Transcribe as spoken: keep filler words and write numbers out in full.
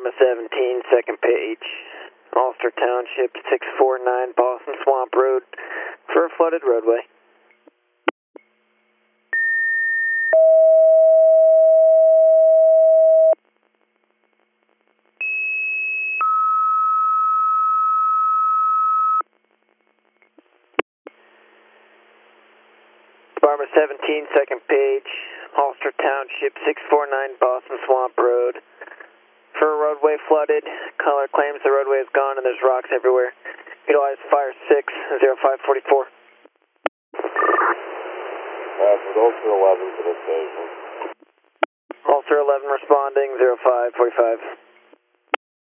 Barma seventeen, second page, Ulster Township, six four nine Boston Swamp Road, for a flooded roadway. Barma seventeen, second page, Ulster Township, six four nine Boston Swamp Road, for a roadway flooded. Caller claims the roadway is gone and there's rocks everywhere. Utilize fire six zero five four four. Passing Ulster eleven to the station. Ulster eleven responding, zero five four five.